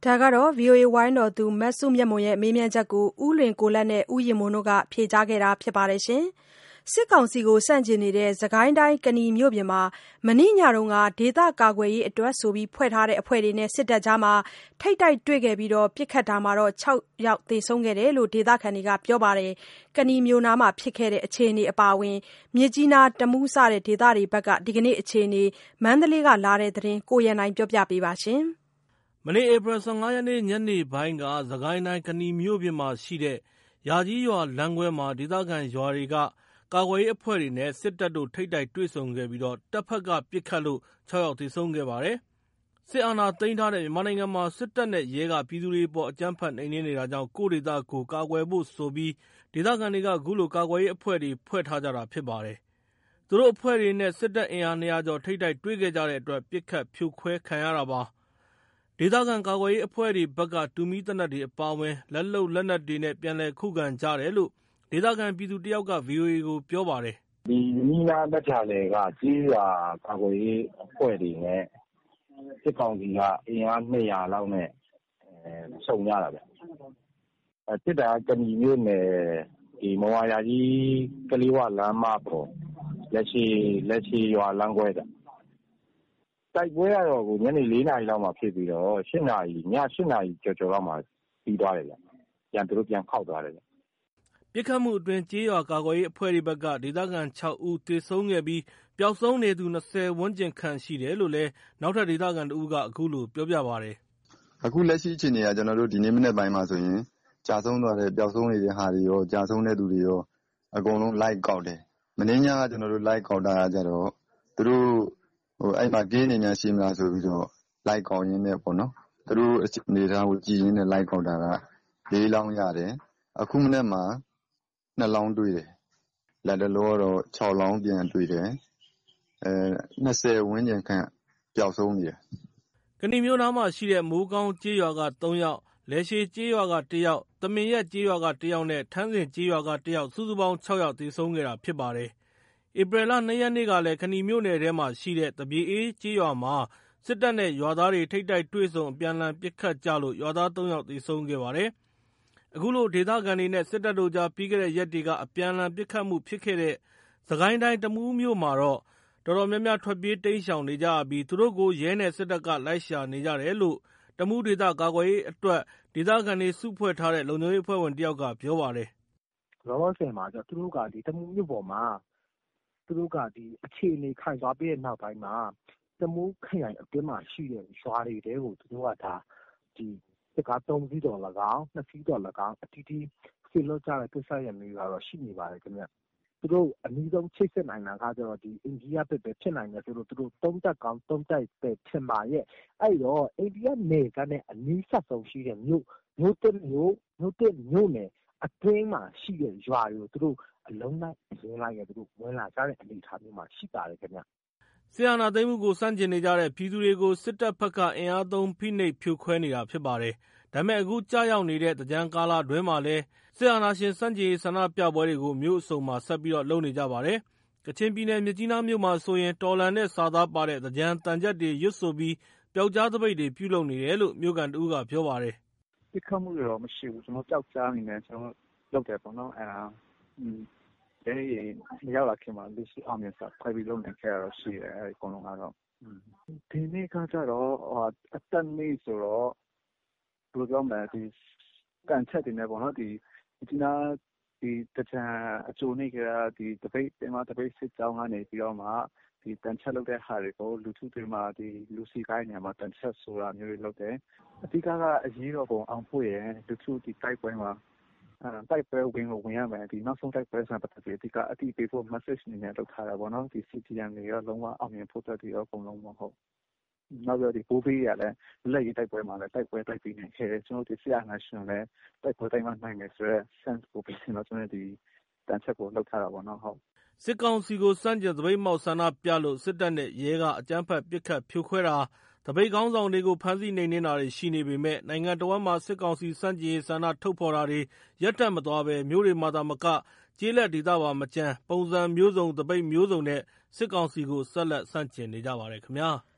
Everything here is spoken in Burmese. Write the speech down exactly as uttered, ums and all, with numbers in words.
ဒါကတော့ ဗွီအိုအေဝိုင်းတော်သူမစုမြတ်မွန်ရဲ့မေးမြန်းချက်ကိုဦးလွင်ကိုလတ်နဲ့ဦးရင်မွန်တို့ကဖြေကြားခဲ့တာဖြစ်ပါတယ်။စစ်ကောင်စီကိုဆန့်ကျင်နေတဲ့စစ်ကိုင်းတိုင်းကနီမြို့ပြင်မှာမနေ့ညကဒေသကာကွယ်ရေးအတွက်ဆိုပြီးဖွဲ့ထားတဲ့အဖွဲ့တွေနဲ့စစ်တပ်ကြားထိပ်တိုက်တွေ့ခဲ့ပြီးပစ်ခတ်တာမှာခြောက်ယောက်သေဆုံးခဲ့တယ်လို့ဒေသခံတွေကပြောပါတယ်။ကနီမြို့နားမှာဖြစ်ခဲ့တဲ့အခြေအနေအပါအဝင်မြစ်ကြီးနားတမူးစတဲ့ဒေသတွေဘက်ကဒီကနေ့အခြေအနေမန္တလေးကလာတဲ့သတင်းကိုရန်နိုင်ပြောပြပေးပါမယ်။မနေ့ဧပြီ ၁၅ ရက်နေ့ ညနေပိုင်းက စစ်ကိုင်းတိုင်းကနီမြို့ပြင်မှာရှိတဲ့ ယာကြီးရွာလမ်းခွဲမှာ ဒေသခံရွာတွေက ကာကွယ်ရေးအဖွဲ့တွေနဲ့ စစ်တပ်တို့ ထိပ်တိုက်တွေ့ဆုံခဲ့ပြီး တပ်ဘက်ကပစ်ခတ်လို့ ခြောက် ယောက်သေဆုံးခဲ့ပါတယ်။ စစ်အာဏာသိမ်းထားတဲ့မြန်မာနိုင်ငံမှာ စစ်တပ်နဲ့ရဲက ပြည်သူတွေအပေါ် အကြမ်းဖက်နှိမ်နင်းနေတာကြောင့် ကိုယ့်ဒေသကိုယ်ကာကွယ်ဖို့ဆိုပြီး ဒေသခံတွေက အခုလို ကာကွယ်ရေးအဖွဲ့တွေ ဖွဲ့ထားကြတာဖြစ်ပါတယ်။ သူတို့အဖွဲ့တွေနဲ့ စစ်တပ်အင်အား ၂၀၀ ကျော် ထိပ်တိုက်တွေ့ခဲ့ကြတဲ့အတွက် ပစ်ခတ်ဖြိုခွဲခံရတာပါ။ ဒေသခံကာကွယ်ရေးအဖွဲ့တွေဘက်က တူမီးသေနတ်တွေအပါအဝင် လက်လုပ်လက်နက်တွေနဲ့ ပြန်လည်ခုခံကြတယ်လို့ ဒေသခံပြည်သူတယောက်က ဗွီအိုအေကို ပြောပါတယ်။ "ဒီနီးနားပတ်ချာလည်ကကျေးရွာကာကွယ်ရေးအဖွဲ့တွေနဲ့စစ်ကောင်စီကအင်အား ၂၀၀ လောက်နဲ့ဆုံကြတာဗျ။ဖြစ်တာကကနီမြို့နယ်မုံရွာ-ယာကြီး-ကလေးဝလမ်းမပေါ်လက်ရှည်ရွာလမ်းခွဲဗျ။တိုက်ပွဲကတော့ညနေ ၄ နာရီလောက်မှာဖြစ်ပြီးတော့ည ၈ နာရီကျော်ကျော်လောက်မှာပြီးသွားတယ်ဗျ။သူတို့ပြန်ခေါက်သွားတယ်ဗျ။ " ပစ်ခတ်မှုအတွင်း ကျေးရွာကာကွယ်ရေးအဖွဲ့တွေဘက်က ဒေသခံ ခြောက် ဦးသေဆုံးခဲ့ပြီး ပျောက်ဆုံးနေသူ ၂၀ ဝန်းကျင်ခန့်ရှိတယ်လို့လည်း နောက်ထပ်ဒေသခံတဦးက အခုလိုပြောပြပါတယ်။ "အခုလက်ရှိအခြေအနေက ဒီနေ့မနက်ပိုင်းမှာဆိုရင်ကျဆုံးသွားတဲ့ပျောက်ဆုံးနေတဲ့ဟာတွေရောကျဆုံးတဲ့သူတွေရောအကုန်လုံးလိုက်ကောက်တယ်။မနေ့ညကလိုက်ကောက်တာကသူတို့အဲ့မှာကင်းတွေများရှိမလားဆိုပြီးလိုက်ကောက်ရင်းနဲ့ပေါ့နော်။သူတို့အနေအထားကိုကြည့်ရင်းနဲ့လိုက်ကောက်တာက လေးလောင်းရတယ်။အခုမနက်မှာ နှစ်လောင်းတွေ့တယ်။လတ်တလောကတော့ ခြောက် လောင်းပြန်တွေ့တယ်။၂၀ ဝန်းကျင်ခန့်ပျောက်ဆုံးနေတယ်။ " ကနီမြို့နားမှာရှိတဲ့ မိုးကောင်းကျေးရွာက သုံး ယောက်၊ လယ်ရှည်ကျေးရွာက တစ် ယောက်၊ သမင်ရပ်ကျေးရွာက တစ် ယောက်နဲ့ ထန်းဇင်ကျေးရွာက တစ် ယောက် စုစုပေါင်း ခြောက် ယောက်သေဆုံးခဲ့တာဖြစ်ပါတယ်။ ဧပြီလ ၂ ရက်နေ့ကလည်း ကနီမြို့နယ်ထဲမှာရှိတဲ့ သပြေအေးကျေးရွာမှာ စစ်တပ်နဲ့ ရွာသားတွေ ထိပ်တိုက်တွေ့ဆုံ အပြန်အလှန်ပစ်ခတ်ကြလို့ ရွာသား သုံး ယောက်သေဆုံးခဲ့ပါတယ်။ အခုလို ဒေသခံတွေနဲ့ စစ်တပ်တို့ကြား ပြီးခဲ့တဲ့ရက်တွေက အပြန်အလှန်ပစ်ခတ်မှုဖြစ်ခဲ့တဲ့ စစ်ကိုင်းတိုင်း တမူးမြို့မှာတော့ တော်တော်များများ ထွက်ပြေးတိမ်းရှောင်နေကြရပြီး သူတို့ကို ရဲနဲ့ စစ်တပ်က လိုက်ရှာနေကြတယ်လို့ တမူးဒေသကာကွယ်ရေးအတွက် ဒေသခံတွေစုဖွဲ့ထားတဲ့ လုံခြုံရေးအဖွဲ့ဝင်တယောက်က ပြောပါတယ်။ "လောလောဆယ်မှာသူတို့ကတမူးမြို့ပေါ်မှာအခြေအနေခိုင်သွားပြီးတဲ့နောက်ပိုင်းမှာတမူးခရိုင်အတွင်းမှာရှိတဲ့ရွာတွေထဲကိုသူတို့ကစစ်ကား သုံး စီးသော်လည်းကောင်း နှစ် စီးသော်လည်းကောင်းအသီးသီးစေလွှတ်ကြတဲ့ကိစ္စရပ်မျိုးတွေရှိနေပါတယ်ခင်ဗျ။သူတို့အနီးဆုံးချိတ်ဆက်နိုင်တာကအိန္ဒိယဘက်ပဲဖြစ်နိုင်တယ်ဆိုလို့သူတို့သုံးသပ်ကောင်းသုံးသပ်တယ်ထင်ပါရဲ့။အဲ့တော့အိန္ဒိယနယ်စပ်နဲ့အနီးစပ်ဆုံးရှိတဲ့မြို့သစ်မြို့နယ်အတွင်းမှာရှိတဲ့ရွာတွေကိုသူတို့အလုံးလိုက်အရင်းလိုက်နဲ့ဝင်လာကြတဲ့အနေအထားမျိုးမှာရှိပါတယ်ခင်ဗျ။ " စစ်အာဏာသိမ်းမှုကို ဆန့်ကျင်နေကြတဲ့ ပြည်သူတွေကို စစ်တပ်ဘက်က အင်အားသုံးဖိနှိပ်ဖြိုခွဲနေတာဖြစ်ပါတယ်။ ဒါပေမဲ့ အခုကျရောက်နေတဲ့ သင်္ကြန်ကာလတွင်းမှာလည်း စစ်အာဏာရှင်ဆန့်ကျင်ရေးဆန္ဒပြပွဲတွေကို မြို့အစုံမှာ ဆက်လုပ်နေကြပါတယ်။ ကချင်ပြည်နယ် မြစ်ကြီးနားမြို့မှာဆိုရင် တော်လှန်တဲ့စာသားပါတဲ့ သင်္ကြန်သံချပ်တွေရွတ်ဆိုပြီး ပြောက်ကျားသပိတ်တွေ ပြုလုပ်နေတယ်လို့ မြို့ခံတဦးက ပြောပါတယ်။ "ပစ်ခတ်မှုတွေတော့မရှိဘူး။ပြောက်ကျားအနေနဲ့လုပ်တယ်ပေါ့နော်။ရဲတွေမရောက်လာခင်မှာ လူစုအောင်မြင်စွာခွဲပြီးလုပ်နိုင်ခဲ့တာတော့ရှိတယ်။အကုန်လုံးကတော့ဒီနေ့ကကျတော့အသက်နေ့ဆိုတော့သံချပ်တွေနဲ့ပေါ့နော်။မြစ်ကြီးနားသင်္ကြန်အကြိုနေ့ကတည်းကပင်မသပိတ်စစ်ကြောင်းကနေပြီးတော့မှသံချပ်လုပ်တဲ့ဟာတွေကိုလူထုတွေမှာလူစည်ကားတဲ့နေရာမှာသံချပ်ဆိုတာမျိုးတွေလုပ်တယ်။အဓိကကအရေးတော်ပုံအောင်ပွဲရယ်လူထုတိုက်ပွဲမှာတိုက်ပွဲဝင်ကိုဝင်ရမယ်နောက်ဆုံးတိုက်ပွဲဆိုတာပတ်သက်ပြီးအဓိကအသိပေးဖို့ message အနေနဲ့လုပ်ထားတာပေါ့နော်။ စီဒီအမ်တွေရောလုံးဝအောင်မြင်ဖို့အတွက်တွေရောအကုန်လုံးပေါ့ဟုတ်။နောက်ပြီးတော့ဘိုးဘေးတွေကလည်းလွတ်လပ်ရေးတိုက်ပွဲမှာလည်းတိုက်ပွဲတိုက်ပေးနိုင်ခဲ့တယ်။စစ်အာဏာရှင်ကိုလည်းတိုက်ပွဲတိုက်နိုင်တယ်ဆိုတဲ့ sense ကိုပေးချင်လို့ဒီသံချပ်ကိုလုပ်ထားတာပေါ့နော်ဟုတ်။ " စစ်ကောင်စီကို ဆန့်ကျင်သပိတ်မှောက်ဆန္ဒပြလို့ စစ်တပ်နဲ့ ရဲက အကြမ်းဖက်ပစ်ခတ်ဖြိုခွဲတာ၊ သပိတ်ခေါင်းဆောင်တွေကို ဖမ်းဆီးနှိမ်နင်းတာတွေရှိနေပေမဲ့ နိုင်ငံတဝန်းမှာ စစ်ကောင်စီဆန့်ကျင်ရေးဆန္ဒထုတ်ဖော်တာတွေ ရပ်တန့်မသွားဘဲ မြို့တွေမှာသာမက ကျေးလက်ဒေသပါမကျန် ပုံစံမျိုးစုံ သပိတ်မျိုးစုံနဲ့ စစ်ကောင်စီကို ဆက်လက် ဆန့်ကျင်နေကြပါတယ်ခင်ဗျာ။